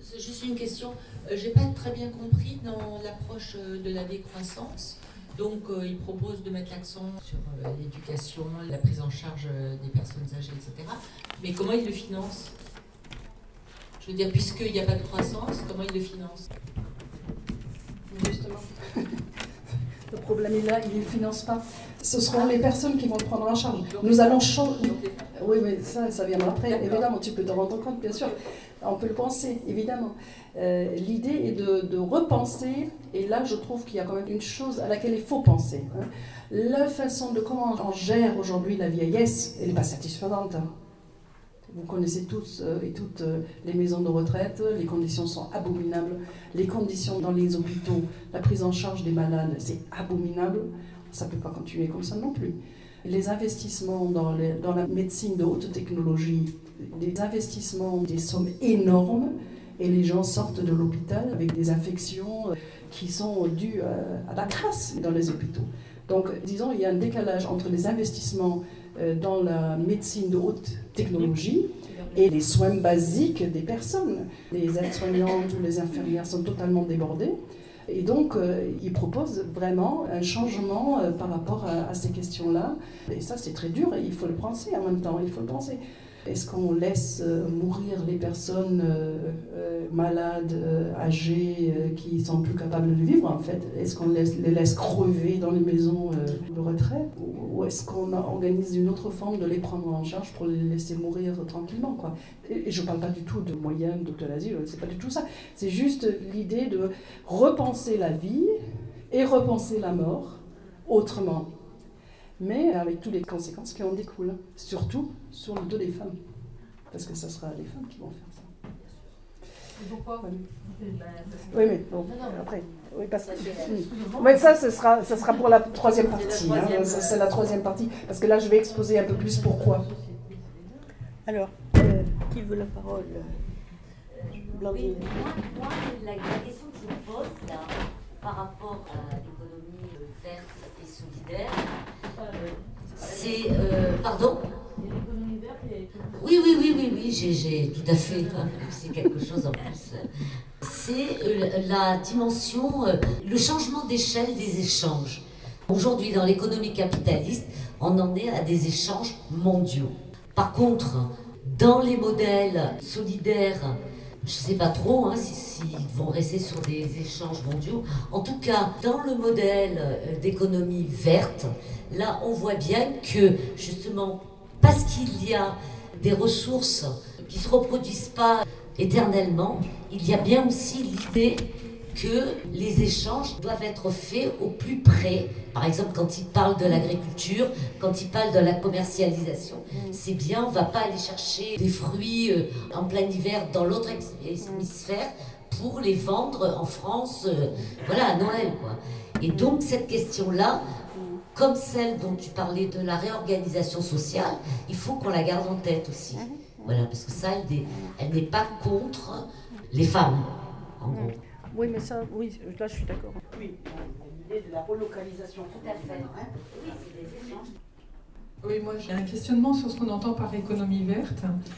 C'est juste une question. J'ai pas très bien compris dans l'approche de la décroissance. Donc, il propose de mettre l'accent sur l'éducation, la prise en charge des personnes âgées, etc. Mais comment il le finance? Je veux dire, puisqu'il n'y a pas de croissance, comment il le finance? Justement. Le problème est là, il ne le finance pas. Ce seront les personnes qui vont le prendre en charge. Nous allons changer. Oui, mais ça viendra après. Évidemment, tu peux te rendre compte, bien sûr. On peut le penser, évidemment. L'idée est de repenser, et là, je trouve qu'il y a quand même une chose à laquelle il faut penser. La façon de comment on gère aujourd'hui la vieillesse, elle n'est pas satisfaisante. Vous connaissez tous et toutes les maisons de retraite, les conditions sont abominables. Les conditions dans les hôpitaux, la prise en charge des malades, c'est abominable. Ça ne peut pas continuer comme ça non plus. Les investissements dans la médecine de haute technologie, des investissements, des sommes énormes, et les gens sortent de l'hôpital avec des infections qui sont dues à la crasse dans les hôpitaux. Donc, disons, il y a un décalage entre les investissements dans la médecine de haute technologie et les soins basiques des personnes. Les aides-soignantes ou les infirmières sont totalement débordées. Et donc, il propose vraiment un changement par rapport à ces questions-là. Et ça, c'est très dur et il faut le penser en même temps, il faut le penser. Est-ce qu'on laisse mourir les personnes malades, âgées, qui sont plus capables de vivre en fait? Est-ce qu'on les laisse crever dans les maisons de retraite? Ou est-ce qu'on organise une autre forme de les prendre en charge pour les laisser mourir tranquillement, quoi? Et je ne parle pas du tout de moyens d'euthanasie, c'est pas du tout ça. C'est juste l'idée de repenser la vie et repenser la mort autrement. Mais avec toutes les conséquences qui en découlent, surtout sur le dos des femmes. Parce que ce sera les femmes qui vont faire ça. Et pourquoi? Oui, mais bon, après. Oui, parce que. Mais ça, ce sera pour la troisième partie. C'est la troisième partie. Parce que là, je vais exposer un peu plus pourquoi. Alors, qui veut la parole? Blandine. Oui, moi, la question que je me pose là, par rapport à l'économie verte et solidaire, c'est... pardon? Oui, j'ai tout à fait, c'est quelque chose en plus. C'est la dimension, le changement d'échelle des échanges. Aujourd'hui, dans l'économie capitaliste, on en est à des échanges mondiaux. Par contre, dans les modèles solidaires, je ne sais pas trop s'ils vont rester sur des échanges mondiaux. En tout cas, dans le modèle d'économie verte, là, on voit bien que, justement, parce qu'il y a des ressources qui ne se reproduisent pas éternellement, il y a bien aussi l'idée que les échanges doivent être faits au plus près. Par exemple, quand ils parlent de l'agriculture, quand ils parlent de la commercialisation, c'est bien, on ne va pas aller chercher des fruits en plein hiver dans l'autre hémisphère pour les vendre en France, voilà, à Noël, quoi. Et donc, cette question-là, comme celle dont tu parlais de la réorganisation sociale, il faut qu'on la garde en tête aussi. Voilà, parce que ça, elle n'est pas contre les femmes, en gros. Oui, mais ça, oui, là je suis d'accord. Oui, l'idée de la relocalisation. Tout à fait. Oui, c'est des échanges. Oui, moi j'ai un questionnement sur ce qu'on entend par économie verte.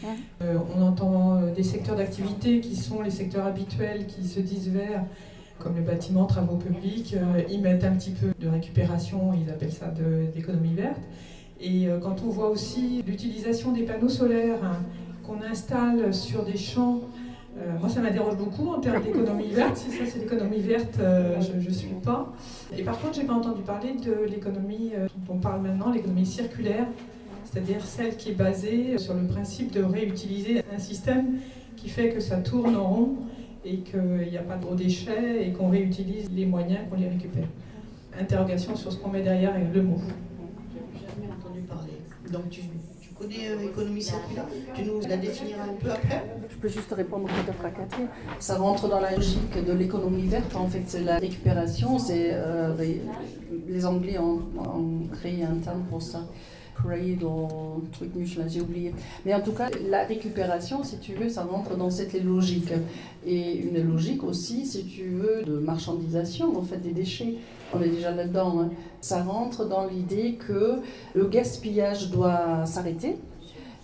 On entend des secteurs d'activité qui sont les secteurs habituels qui se disent verts, comme le bâtiment, travaux publics. Ils mettent un petit peu de récupération, ils appellent ça d'économie verte. Et quand on voit aussi l'utilisation des panneaux solaires qu'on installe sur des champs, moi ça m'interroge beaucoup en termes d'économie verte. Si ça c'est l'économie verte, je ne suis pas. Et par contre, j'ai pas entendu parler de l'économie dont on parle maintenant, l'économie circulaire, c'est-à-dire celle qui est basée sur le principe de réutiliser un système qui fait que ça tourne en rond et qu'il n'y a pas de gros déchets et qu'on réutilise les moyens, qu'on les récupère. Interrogation sur ce qu'on met derrière le mot. J'ai jamais entendu parler. Donc tu connais l'économie circulaire? Tu nous la définiras un peu après? Je peux juste répondre peut-être à Catherine. Ça rentre dans la logique de l'économie verte. En fait, c'est la récupération. Les Anglais ont créé un terme pour ça. Cradle, truc Michelin, j'ai oublié. Mais en tout cas, la récupération, si tu veux, ça rentre dans cette logique. Et une logique aussi, si tu veux, de marchandisation, en fait, des déchets. On est déjà là-dedans. Ça rentre dans l'idée que le gaspillage doit s'arrêter.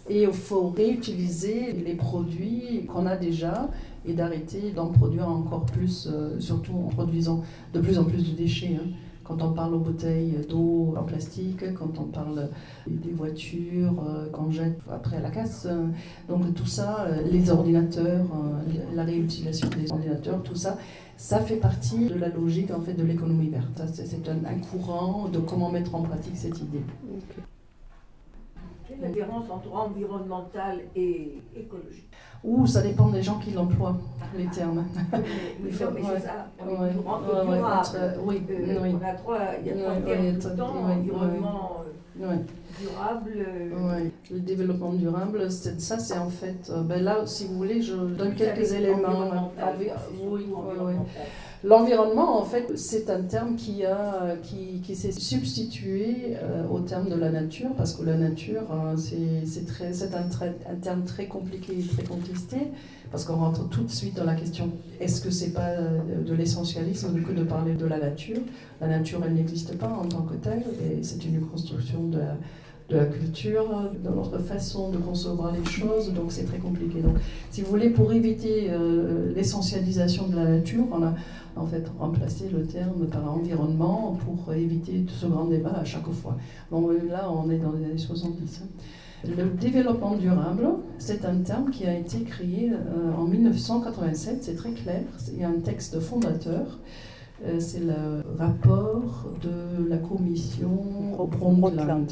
Et il faut réutiliser les produits qu'on a déjà et d'arrêter d'en produire encore plus, surtout en produisant de plus en plus de déchets. Hein. Quand on parle aux bouteilles d'eau en plastique, quand on parle des voitures qu'on jette après à la casse. Donc tout ça, les ordinateurs, la réutilisation des ordinateurs, tout ça, ça fait partie de la logique en fait, de l'économie verte. C'est un courant de comment mettre en pratique cette idée. Okay. Quelle est la différence entre environnemental et écologique? Ça dépend des gens qui l'emploient, les termes. Mais c'est ça, on est durable. On a trois termes tout le temps, environnement durable. Le développement durable, ça c'est en fait, là si vous voulez, je donne quelques éléments. L'environnement, en fait, c'est un terme qui s'est substitué au terme de la nature, parce que la nature, c'est un terme très compliqué et très contesté, parce qu'on rentre tout de suite dans la question, est-ce que c'est pas de l'essentialisme que de parler de la nature? La nature, elle n'existe pas en tant que telle, et c'est une construction de la culture, de notre façon de concevoir les choses, donc c'est très compliqué. Donc, si vous voulez, pour éviter l'essentialisation de la nature, on a en fait remplacé le terme par environnement pour éviter ce grand débat à chaque fois. Bon, là, on est dans les années 70. Le développement durable, c'est un terme qui a été créé en 1987, c'est très clair, il y a un texte fondateur. C'est le rapport de la commission Brundtland,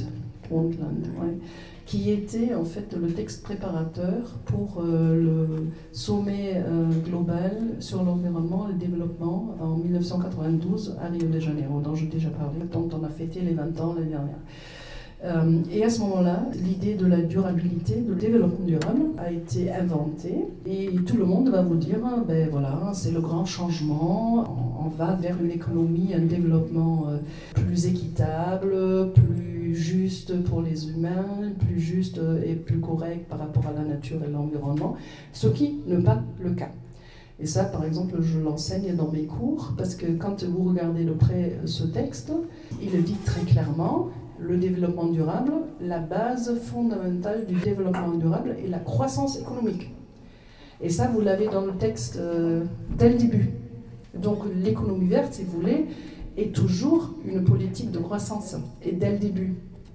qui était en fait le texte préparateur pour le sommet global sur l'environnement et le développement en 1992 à Rio de Janeiro, dont j'ai déjà parlé, dont on a fêté les 20 ans l'année dernière. Et à ce moment-là, l'idée de la durabilité, de développement durable a été inventée et tout le monde va vous dire, ben voilà, c'est le grand changement, on va vers une économie, un développement plus équitable, plus juste pour les humains, plus juste et plus correct par rapport à la nature et l'environnement, ce qui n'est pas le cas. Et ça, par exemple, je l'enseigne dans mes cours, parce que quand vous regardez de près ce texte, il dit très clairement, le développement durable, la base fondamentale du développement durable est la croissance économique. Et ça, vous l'avez dans le texte dès le début. Donc l'économie verte, si vous voulez, est toujours une politique de croissance, et dès le début.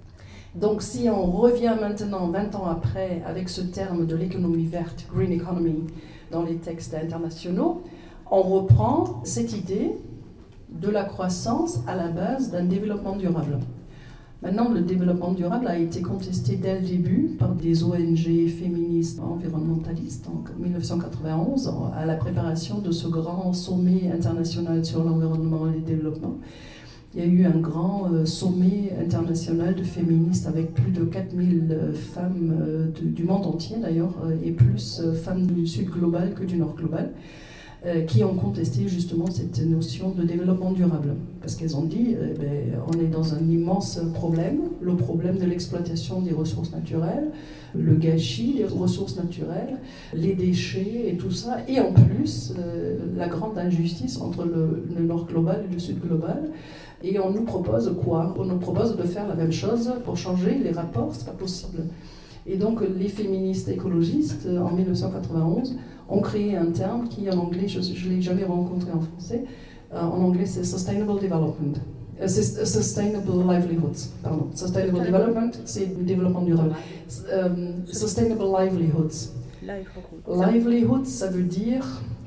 Donc si on revient maintenant, 20 ans après, avec ce terme de l'économie verte, green economy, dans les textes internationaux, on reprend cette idée de la croissance à la base d'un développement durable. Maintenant, le développement durable a été contesté dès le début par des ONG féministes environnementalistes en 1991, à la préparation de ce grand sommet international sur l'environnement et le développement. Il y a eu un grand sommet international de féministes avec plus de 4000 femmes du monde entier d'ailleurs, et plus femmes du Sud global que du Nord global, qui ont contesté justement cette notion de développement durable. Parce qu'elles ont dit, on est dans un immense problème, le problème de l'exploitation des ressources naturelles, le gâchis des ressources naturelles, les déchets et tout ça, et en plus, la grande injustice entre le Nord global et le Sud global. Et on nous propose quoi? On nous propose de faire la même chose pour changer les rapports, c'est pas possible. Et donc les féministes écologistes, en 1991, ont créé un terme qui en anglais, je ne l'ai jamais rencontré en français, en anglais c'est Sustainable Development. Sustainable Livelihoods, pardon. Sustainable Development, c'est le développement durable. Sustainable Livelihoods. Livelihoods, ça veut dire...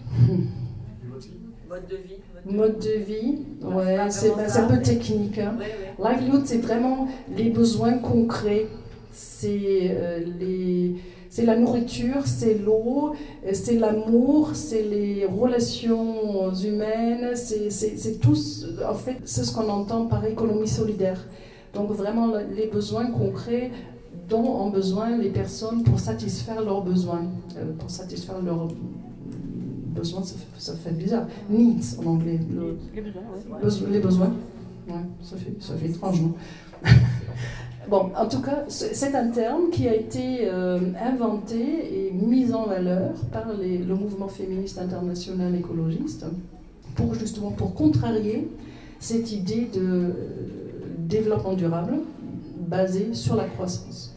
Mode de vie. Mode de vie, ouais, c'est un peu technique. Hein. Livelihood, c'est vraiment les besoins concrets. C'est la nourriture, c'est l'eau, c'est l'amour, c'est les relations humaines, c'est tout, en fait, c'est ce qu'on entend par économie solidaire. Donc vraiment les besoins concrets dont ont besoin les personnes pour satisfaire leurs besoins. Pour satisfaire leurs besoins, ça fait bizarre. Needs en anglais. Les besoins. Ouais, ça fait étrange, non? Bon, en tout cas, c'est un terme qui a été inventé et mis en valeur par le mouvement féministe international écologiste pour contrarier cette idée de développement durable basée sur la croissance.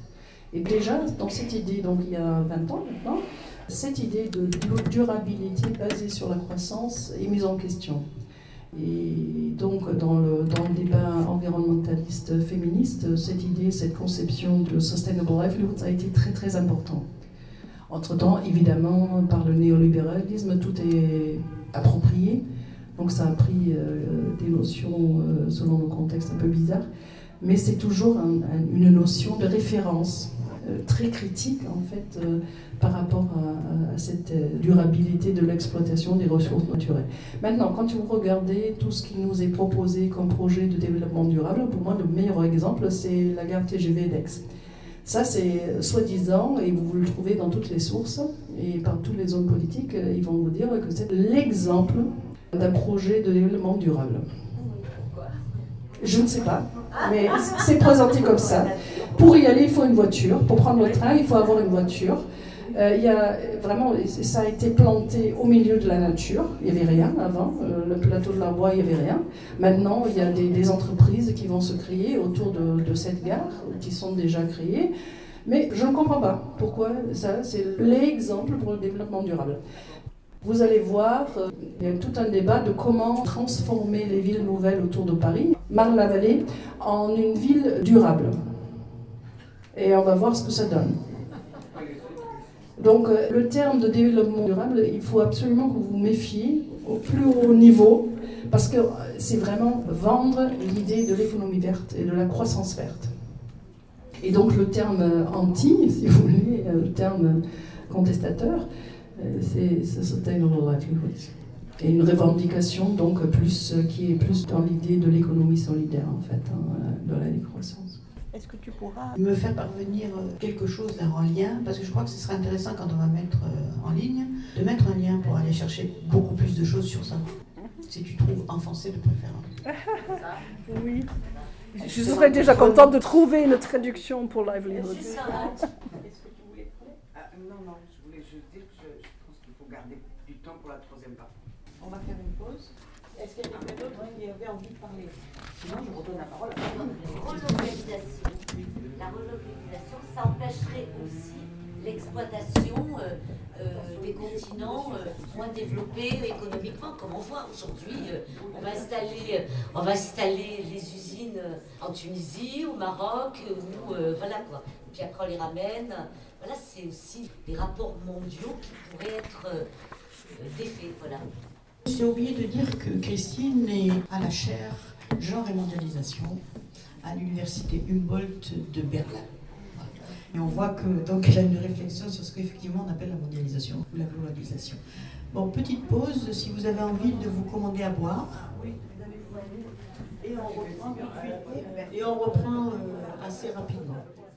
Et déjà, dans cette idée, donc il y a 20 ans maintenant, cette idée de durabilité basée sur la croissance est mise en question. Et donc, dans le débat environnementaliste féministe, cette idée, cette conception de sustainable livelihood a été très très important. Entre-temps, évidemment, par le néolibéralisme, tout est approprié. Donc ça a pris des notions, selon le contexte, un peu bizarres. Mais c'est toujours une notion de référence très critique, en fait, par rapport à cette durabilité de l'exploitation des ressources naturelles. Maintenant, quand vous regardez tout ce qui nous est proposé comme projet de développement durable, pour moi, le meilleur exemple, c'est la gare TGV d'Aix. Ça, c'est soi-disant, et vous le trouvez dans toutes les sources, et par tous les hommes politiques, ils vont vous dire que c'est l'exemple d'un projet de développement durable. Je ne sais pas, mais c'est présenté comme ça. Pour y aller, il faut une voiture. Pour prendre le train, il faut avoir une voiture. Il y a vraiment, ça a été planté au milieu de la nature. Il n'y avait rien avant. Le plateau de l'Arbois, il n'y avait rien. Maintenant, il y a des entreprises qui vont se créer autour de cette gare, qui sont déjà créées. Mais je ne comprends pas pourquoi ça, c'est l'exemple pour le développement durable. Vous allez voir, il y a tout un débat de comment transformer les villes nouvelles autour de Paris, Marne-la-Vallée, en une ville durable. Et on va voir ce que ça donne. Donc le terme de développement durable, il faut absolument que vous vous méfiez au plus haut niveau, parce que c'est vraiment vendre l'idée de l'économie verte et de la croissance verte. Et donc le terme anti, si vous voulez, le terme contestateur, c'est sustainable livelihood. Et une revendication donc qui est plus dans l'idée de l'économie solidaire en fait, de la décroissance. Est-ce que tu pourras me faire parvenir quelque chose là en lien, parce que je crois que ce serait intéressant quand on va mettre en ligne, de mettre un lien pour aller chercher beaucoup plus de choses sur ça. Si tu trouves en français de préférence. Oui. Je serais déjà contente de trouver une traduction pour livelihood. Non, je voulais juste dire que je pense qu'il faut garder du temps pour la troisième partie. On va faire une pause. Est-ce qu'il y a quelqu'un d'autre qui avait envie de parler? Sinon, je redonne la parole à la relocalisation, ça empêcherait aussi l'exploitation des continents moins développés économiquement, comme on voit aujourd'hui. On va installer les usines en Tunisie, au Maroc, voilà quoi. Et puis après on les ramène. Voilà, c'est aussi des rapports mondiaux qui pourraient être défaits, voilà. J'ai oublié de dire que Christine est à la chaire Genre et mondialisation à l'université Humboldt de Berlin. Et on voit que donc elle a une réflexion sur ce qu'effectivement on appelle la mondialisation ou la globalisation. Bon, petite pause, si vous avez envie de vous commander à boire. Oui, et on reprend tout de suite. Et on reprend assez rapidement.